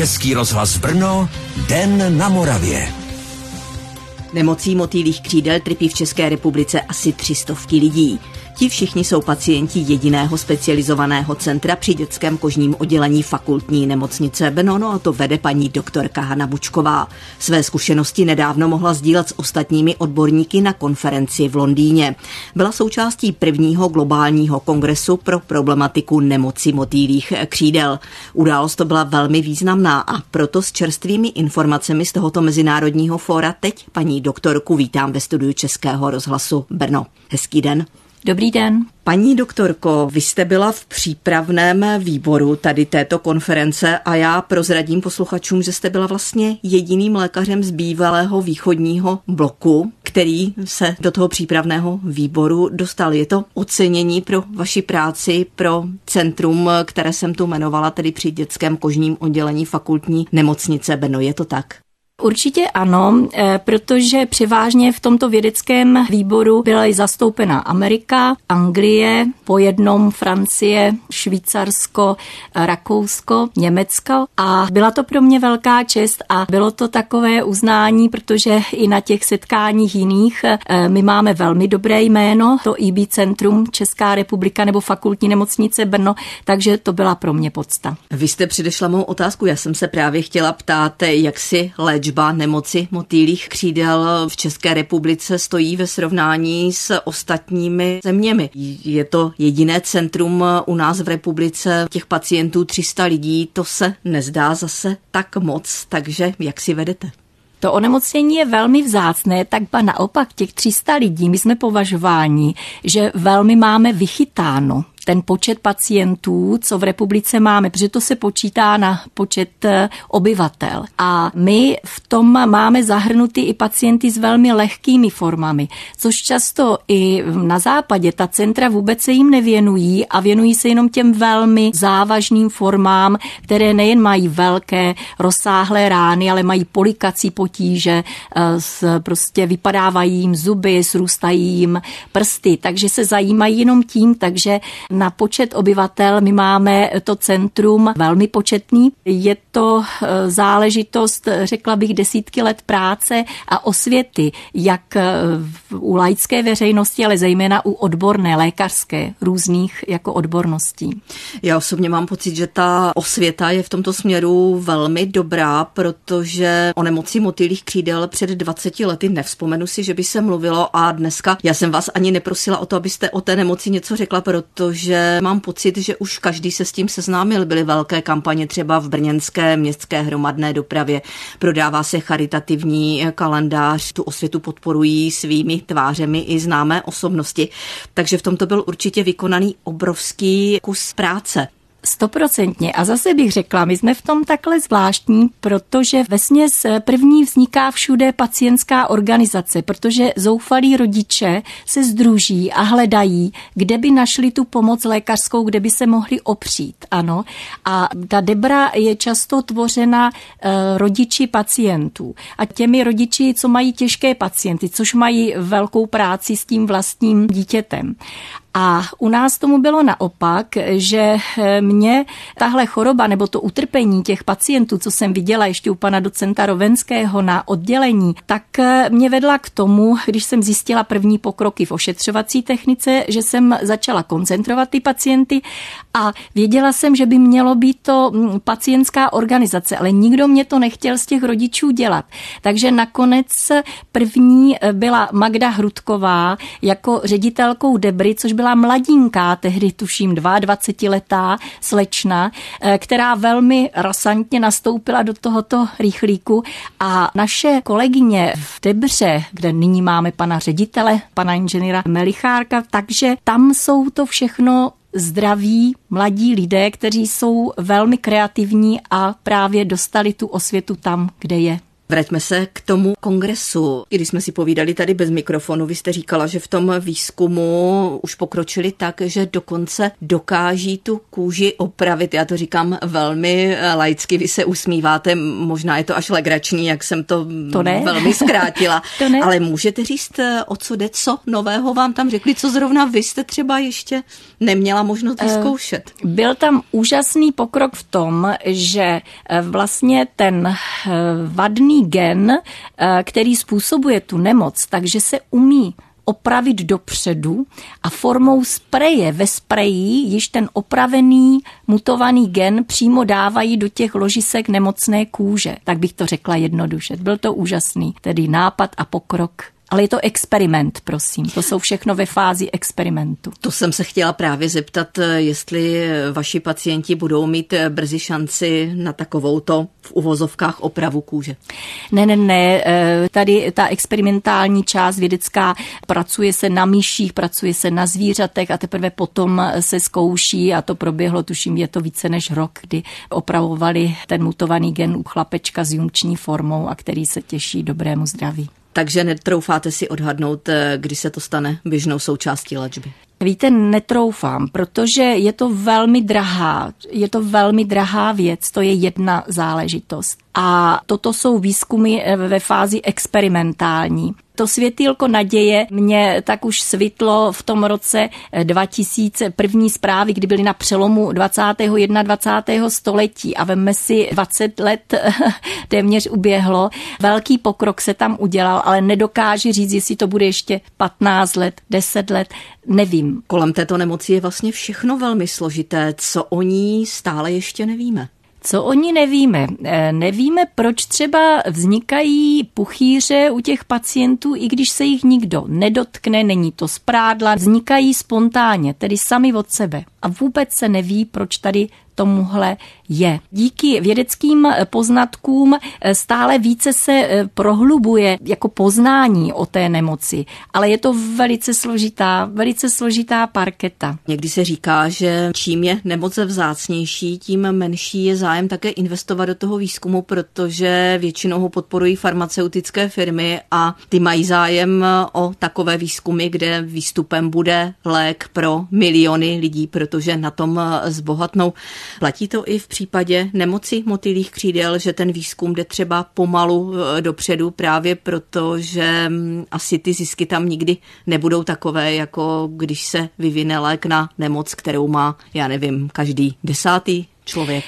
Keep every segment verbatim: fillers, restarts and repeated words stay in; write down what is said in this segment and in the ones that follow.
Český rozhlas Brno, Den na Moravě. Nemocí motýlích křídel trpí v České republice asi tři stovky lidí. Ti všichni jsou pacienti jediného specializovaného centra při dětském kožním oddělení Fakultní nemocnice Brno, no a to vede paní doktorka Hana Bučková. Své zkušenosti nedávno mohla sdílet s ostatními odborníky na konferenci v Londýně. Byla součástí prvního globálního kongresu pro problematiku nemoci motýlích křídel. Událost to byla velmi významná a proto s čerstvými informacemi z tohoto mezinárodního fóra teď paní doktorku vítám ve studiu Českého rozhlasu Brno. Hezký den. Dobrý den. Paní doktorko, vy jste byla v přípravném výboru tady této konference a já prozradím posluchačům, že jste byla vlastně jediným lékařem z bývalého východního bloku, který se do toho přípravného výboru dostal. Je to ocenění pro vaši práci, pro centrum, které jsem tu jmenovala, tedy při dětském kožním oddělení Fakultní nemocnice Brno. Je to tak? Určitě ano, protože převážně v tomto vědeckém výboru byla zastoupena Amerika, Anglie, po jednom Francie, Švýcarsko, Rakousko, Německo a byla to pro mě velká čest a bylo to takové uznání, protože i na těch setkáních jiných my máme velmi dobré jméno, to í bé Centrum Česká republika nebo Fakultní nemocnice Brno, takže to byla pro mě podsta. Vy jste předešla mou otázku, já jsem se právě chtěla ptát, jak si léčba nemoci motýlích křídel v České republice stojí ve srovnání s ostatními zeměmi. Je to jediné centrum u nás v republice, těch pacientů tři sta lidí, to se nezdá zase tak moc, takže jak si vedete? To onemocnění je velmi vzácné, tak ba naopak těch tři sta lidí my jsme považováni, že velmi máme vychytáno ten počet pacientů, co v republice máme, protože to se počítá na počet obyvatel. A my v tom máme zahrnuty i pacienty s velmi lehkými formami, což často i na západě ta centra vůbec se jim nevěnují a věnují se jenom těm velmi závažným formám, které nejen mají velké rozsáhlé rány, ale mají polikací potíže, prostě vypadávají jim zuby, srůstají jim prsty, takže se zajímají jenom tím, takže na počet obyvatel my máme to centrum velmi početný. Je to záležitost, řekla bych, desítky let práce a osvěty, jak u laické veřejnosti, ale zejména u odborné, lékařské, různých jako odborností. Já osobně mám pocit, že ta osvěta je v tomto směru velmi dobrá, protože o nemoci motýlích křídel před dvaceti lety nevzpomenu si, že by se mluvilo a dneska já jsem vás ani neprosila o to, abyste o té nemoci něco řekla, protože že mám pocit, že už každý se s tím seznámil. Byly velké kampaně třeba v brněnské městské hromadné dopravě. Prodává se charitativní kalendář. Tu osvětu podporují svými tvářemi i známé osobnosti. Takže v tomto byl určitě vykonaný obrovský kus práce. Stoprocentně. A zase bych řekla, my jsme v tom takhle zvláštní, protože vesměs první vzniká všude pacientská organizace, protože zoufalí rodiče se sdruží a hledají, kde by našli tu pomoc lékařskou, kde by se mohli opřít. Ano. A ta debra je často tvořena e, rodiči pacientů. A těmi rodiči, co mají těžké pacienty, což mají velkou práci s tím vlastním dítětem. A u nás tomu bylo naopak, že mě tahle choroba nebo to utrpení těch pacientů, co jsem viděla ještě u pana docenta Rovenského na oddělení, tak mě vedla k tomu, když jsem zjistila první pokroky v ošetřovací technice, že jsem začala koncentrovat ty pacienty a věděla jsem, že by mělo být to pacientská organizace, ale nikdo mě to nechtěl z těch rodičů dělat. Takže nakonec první byla Magda Hrudková jako ředitelkou Debry, což byla mladinká, tehdy tuším dvacetiletá slečna, která velmi rasantně nastoupila do tohoto rychlíku a naše kolegyně v Debře, kde nyní máme pana ředitele, pana inženýra Melichárka, takže tam jsou to všechno zdraví mladí lidé, kteří jsou velmi kreativní a právě dostali tu osvětu tam, kde je. Vraťme se k tomu kongresu. Když jsme si povídali tady bez mikrofonu, vy jste říkala, že v tom výzkumu už pokročili tak, že dokonce dokáží tu kůži opravit. Já to říkám velmi laicky, vy se usmíváte, možná je to až legrační, jak jsem to, to velmi zkrátila. To ne. Ale můžete říct, o co jde, co nového vám tam řekli, co zrovna vy jste třeba ještě neměla možnost vyzkoušet? Byl tam úžasný pokrok v tom, že vlastně ten vadný gen, který způsobuje tu nemoc, takže se umí opravit dopředu a formou spreje ve spreji již ten opravený mutovaný gen přímo dávají do těch ložisek nemocné kůže. Tak bych to řekla jednoduše. Byl to úžasný, tedy nápad a pokrok. Ale je to experiment, prosím. To jsou všechno ve fázi experimentu. To jsem se chtěla právě zeptat, jestli vaši pacienti budou mít brzy šanci na takovouto v uvozovkách opravu kůže. Ne, ne, ne. Tady ta experimentální část vědecká, pracuje se na myších, pracuje se na zvířatech a teprve potom se zkouší a to proběhlo, tuším, je to více než rok, kdy opravovali ten mutovaný gen u chlapečka s junkční formou a který se těší dobrému zdraví. Takže netroufáte si odhadnout, kdy se to stane běžnou součástí léčby? Víte, netroufám, protože je to velmi drahá, je to velmi drahá věc, to je jedna záležitost. A toto jsou výzkumy ve fázi experimentální. To světýlko naděje mě tak už svitlo v tom roce dva tisíce, první zprávy, kdy byly na přelomu dvacátého dvacátého prvního století a vemme si dvacet let téměř uběhlo. Velký pokrok se tam udělal, ale nedokáži říct, jestli to bude ještě patnáct let, deset let, nevím. Kolem této nemoci je vlastně všechno velmi složité. Co o ní stále ještě nevíme? Co o ní nevíme? Nevíme, proč třeba vznikají puchýře u těch pacientů, i když se jich nikdo nedotkne, není to z prádla, vznikají spontánně, tedy sami od sebe. A vůbec se neví, proč tady tomuhle je. Díky vědeckým poznatkům stále více se prohlubuje jako poznání o té nemoci, ale je to velice složitá, velice složitá parketa. Někdy se říká, že čím je nemoc vzácnější, tím menší je zájem také investovat do toho výzkumu, protože většinou ho podporují farmaceutické firmy a ty mají zájem o takové výzkumy, kde výstupem bude lék pro miliony lidí, protože na tom zbohatnou. Platí to i v případě nemoci motýlích křídel, že ten výzkum jde třeba pomalu dopředu právě proto, že asi ty zisky tam nikdy nebudou takové, jako když se vyvine lék na nemoc, kterou má, já nevím, každý desátý člověk.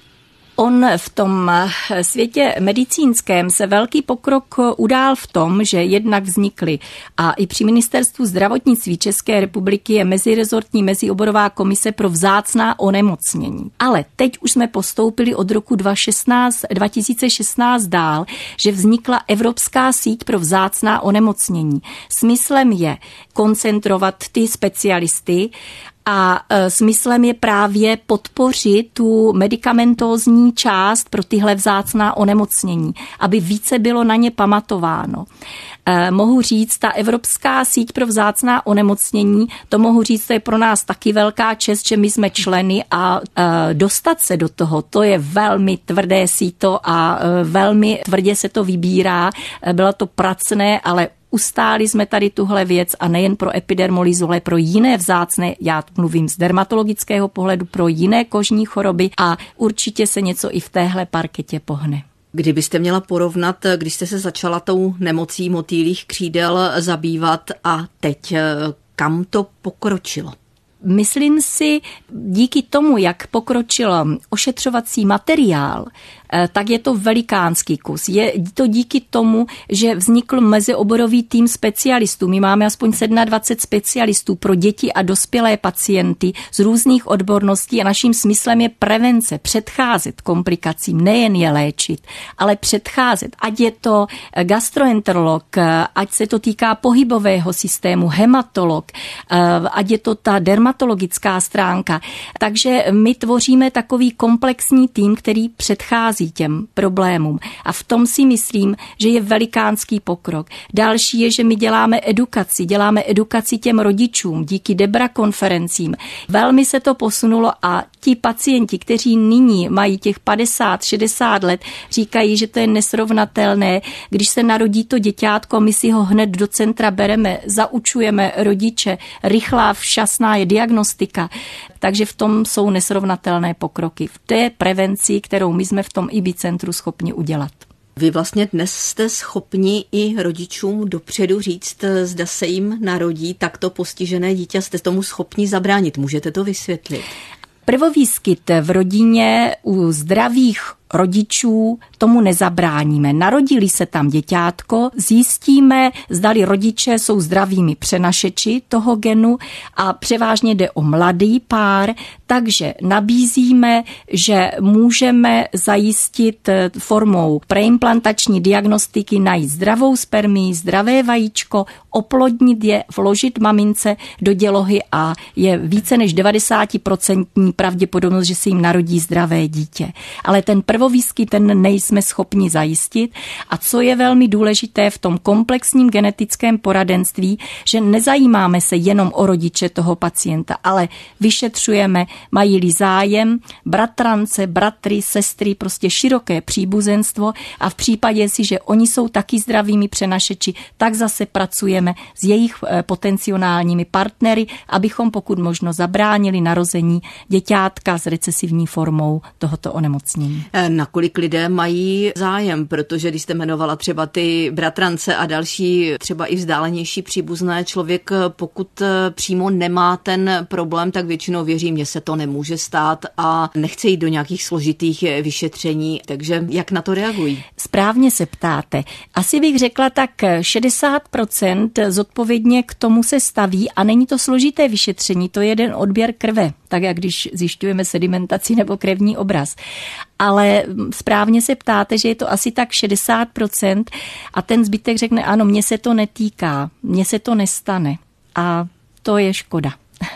On v tom světě medicínském se velký pokrok udál v tom, že jednak vznikly a i při ministerstvu zdravotnictví České republiky je mezirezortní mezioborová komise pro vzácná onemocnění. Ale teď už jsme postoupili od roku dva tisíce šestnáct dál, že vznikla Evropská síť pro vzácná onemocnění. Smyslem je koncentrovat ty specialisty a smyslem je právě podpořit tu medikamentózní část pro tyhle vzácná onemocnění, aby více bylo na ně pamatováno. Eh, mohu říct, ta Evropská síť pro vzácná onemocnění, to mohu říct, to je pro nás taky velká čest, že my jsme členy a eh, dostat se do toho, to je velmi tvrdé síto a eh, velmi tvrdě se to vybírá. Eh, bylo to pracné, ale ustáli jsme tady tuhle věc a nejen pro epidermolýzu, ale pro jiné vzácné, já mluvím z dermatologického pohledu, pro jiné kožní choroby a určitě se něco i v téhle parketě pohne. Kdybyste měla porovnat, když jste se začala tou nemocí motýlích křídel zabývat a teď, kam to pokročilo? Myslím si, díky tomu, jak pokročil ošetřovací materiál, tak je to velikánský kus. Je to díky tomu, že vznikl mezioborový tým specialistů. My máme aspoň dvacet sedm specialistů pro děti a dospělé pacienty z různých odborností a naším smyslem je prevence, předcházet komplikacím, nejen je léčit, ale předcházet. Ať je to gastroenterolog, ať se to týká pohybového systému, hematolog, ať je to ta dermatolog, hematologická stránka. Takže my tvoříme takový komplexní tým, který předchází těm problémům. A v tom si myslím, že je velikánský pokrok. Další je, že my děláme edukaci. Děláme edukaci těm rodičům díky Debra konferencím. Velmi se to posunulo a ti pacienti, kteří nyní mají těch padesát šedesát let, říkají, že to je nesrovnatelné, když se narodí to děťátko, my si ho hned do centra bereme, zaučujeme rodiče, rychlá včasná je diagnostika. Takže v tom jsou nesrovnatelné pokroky. V té prevenci, kterou my jsme v tom I B centru schopni udělat. Vy vlastně dnes jste schopni i rodičům dopředu říct, zda se jim narodí takto postižené dítě, jste tomu schopni zabránit. Můžete to vysvětlit? Prvovýskyt v rodině u zdravých rodičů tomu nezabráníme. Narodili se tam děťátko, zjistíme, zdali rodiče jsou zdravými přenašeči toho genu a převážně jde o mladý pár, takže nabízíme, že můžeme zajistit formou preimplantační diagnostiky najít zdravou spermii, zdravé vajíčko, oplodnit je, vložit mamince do dělohy a je více než devadesát procent pravděpodobnost, že se jim narodí zdravé dítě. Ale ten prvovýskyt ten nejsme schopni zajistit. A co je velmi důležité v tom komplexním genetickém poradenství, že nezajímáme se jenom o rodiče toho pacienta, ale vyšetřujeme, mají-li zájem, bratrance, bratry, sestry, prostě široké příbuzenstvo a v případě si, že oni jsou taky zdravými přenašeči, tak zase pracujeme s jejich potenciálními partnery, abychom pokud možno zabránili narození děťátka s recesivní formou tohoto onemocnění. Nakolik lidé mají zájem, protože když jste jmenovala třeba ty bratrance a další třeba i vzdálenější příbuzné, člověk pokud přímo nemá ten problém, tak většinou věří, mně se to nemůže stát a nechce jít do nějakých složitých vyšetření, takže jak na to reagují? Správně se ptáte. Asi bych řekla tak šedesát procent zodpovědně k tomu se staví a není to složité vyšetření, to je jeden odběr krve, tak jak když zjišťujeme sedimentaci nebo krevní obraz. Ale správně se ptáte, že je to asi tak šedesát procent a ten zbytek řekne, ano, mně se to netýká, mně se to nestane a to je škoda.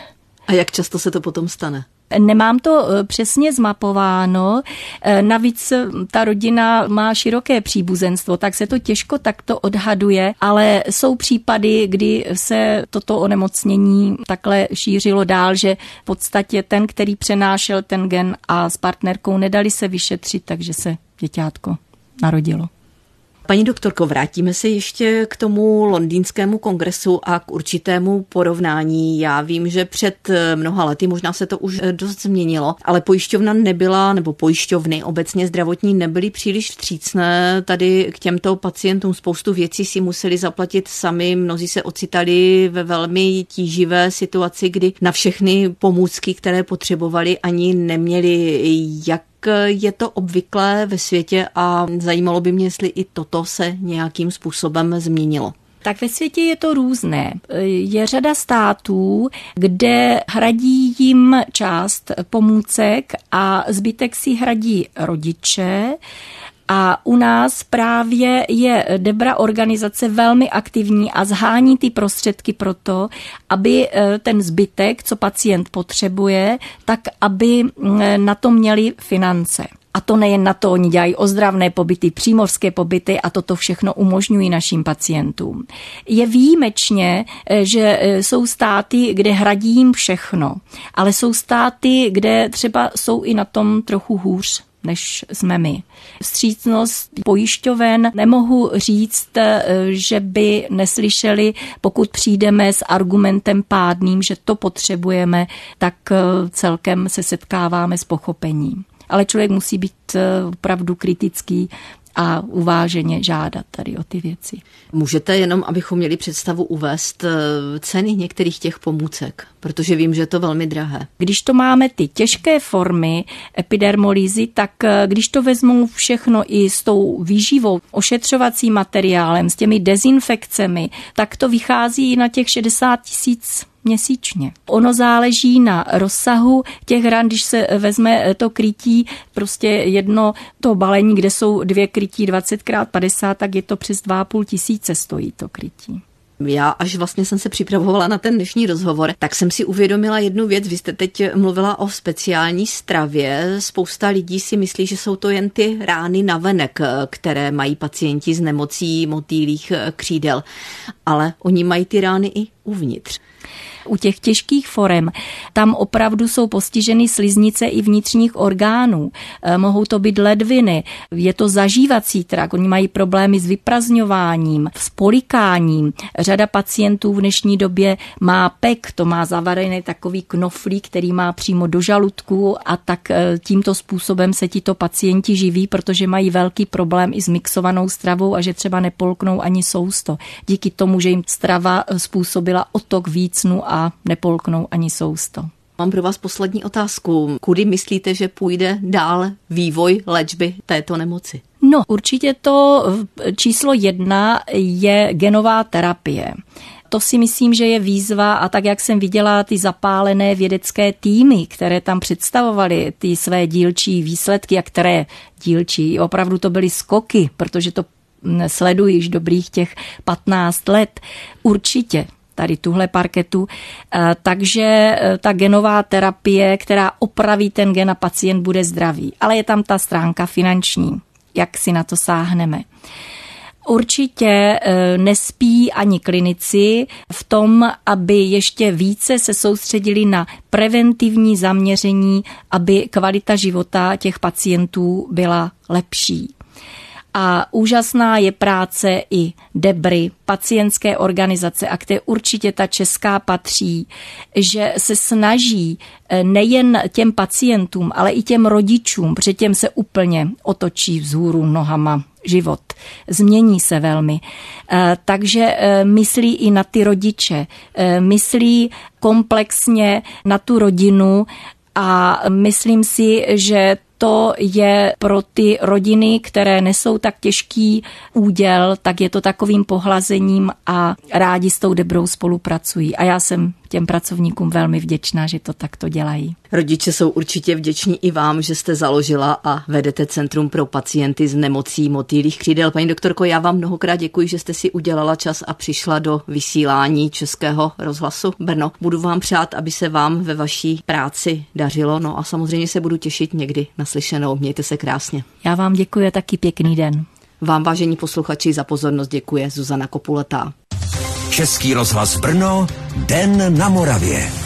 A jak často se to potom stane? Nemám to přesně zmapováno, navíc ta rodina má široké příbuzenstvo, tak se to těžko takto odhaduje, ale jsou případy, kdy se toto onemocnění takhle šířilo dál, že v podstatě ten, který přenášel ten gen a s partnerkou nedali se vyšetřit, takže se děťátko narodilo. Paní doktorko, vrátíme se ještě k tomu londýnskému kongresu a k určitému porovnání. Já vím, že před mnoha lety, možná se to už dost změnilo, ale pojišťovna nebyla, nebo pojišťovny obecně zdravotní nebyly příliš vstřícné. Tady k těmto pacientům spoustu věcí si museli zaplatit sami. Mnozí se ocitali ve velmi tíživé situaci, kdy na všechny pomůcky, které potřebovali, ani neměli. Jak je to obvyklé ve světě a zajímalo by mě, jestli i toto se nějakým způsobem změnilo. Tak ve světě je to různé. Je řada států, kde hradí jim část pomůcek a zbytek si hradí rodiče. A u nás právě je Debra organizace velmi aktivní a zhání ty prostředky pro to, aby ten zbytek, co pacient potřebuje, tak aby na to měli finance. A to nejen na to, oni dělají ozdravné pobyty, přímořské pobyty a toto všechno umožňují našim pacientům. Je výjimečně, že jsou státy, kde hradí jim všechno, ale jsou státy, kde třeba jsou i na tom trochu hůř než jsme my. Vstřícnost pojišťoven nemohu říct, že by neslyšeli, pokud přijdeme s argumentem pádným, že to potřebujeme, tak celkem se setkáváme s pochopením. Ale člověk musí být opravdu kritický a uváženě žádat tady o ty věci. Můžete jenom, abychom měli představu, uvést ceny některých těch pomůcek, protože vím, že je to velmi drahé. Když to máme ty těžké formy epidermolýzy, tak když to vezmou všechno i s tou výživou, ošetřovacím materiálem, s těmi dezinfekcemi, tak to vychází i na těch šedesát tisíc měsíčně. Ono záleží na rozsahu těch ran, když se vezme to krytí, prostě jedno to balení, kde jsou dvě krytí dvacet krát padesát, tak je to přes dva a půl tisíce stojí to krytí. Já až vlastně jsem se připravovala na ten dnešní rozhovor, tak jsem si uvědomila jednu věc. Vy jste teď mluvila o speciální stravě. Spousta lidí si myslí, že jsou to jen ty rány navenek, které mají pacienti s nemocí motýlích křídel. Ale oni mají ty rány i uvnitř. U těch těžkých forem, tam opravdu jsou postiženy sliznice i vnitřních orgánů. E, mohou to být ledviny, je to zažívací trakt, oni mají problémy s vyprazňováním, s polikáním. Řada pacientů v dnešní době má pek, to má zavarený takový knoflík, který má přímo do žaludku a tak e, tímto způsobem se tito pacienti živí, protože mají velký problém i s mixovanou stravou a že třeba nepolknou ani sousto. Díky tomu, že jim strava způsobila otok vícnu a nepolknou ani sousto. Mám pro vás poslední otázku. Kudy myslíte, že půjde dál vývoj léčby této nemoci? No, určitě to číslo jedna je genová terapie. To si myslím, že je výzva a tak, jak jsem viděla ty zapálené vědecké týmy, které tam představovaly ty své dílčí výsledky a které dílčí, opravdu to byly skoky, protože to sleduji již dobrých těch patnáct let. Určitě tady tuhle parketu, takže ta genová terapie, která opraví ten gen a pacient bude zdravý. Ale je tam ta stránka finanční, jak si na to sáhneme. Určitě nespí ani klinici v tom, aby ještě více se soustředili na preventivní zaměření, aby kvalita života těch pacientů byla lepší. A úžasná je práce i Debry, pacientské organizace, a které určitě ta česká patří, že se snaží nejen těm pacientům, ale i těm rodičům, protože těm se úplně otočí vzhůru nohama život. Změní se velmi. Takže myslí i na ty rodiče, myslí komplexně na tu rodinu a myslím si, že to je pro ty rodiny, které nesou tak těžký úděl, tak je to takovým pohlazením a rádi s tou Debrou spolupracují. A já jsem těm pracovníkům velmi vděčná, že to takto dělají. Rodiče jsou určitě vděční i vám, že jste založila a vedete Centrum pro pacienty s nemocí motýlých křídel. Paní doktorko, já vám mnohokrát děkuji, že jste si udělala čas a přišla do vysílání Českého rozhlasu Brno. Budu vám přát, aby se vám ve vaší práci dařilo, no a samozřejmě se budu těšit někdy naslyšenou. Mějte se krásně. Já vám děkuji a taky pěkný den. Vám, vážení posluchači, za pozornost děkuje Zuzana Kopulatá. Český rozhlas Brno, Den na Moravě.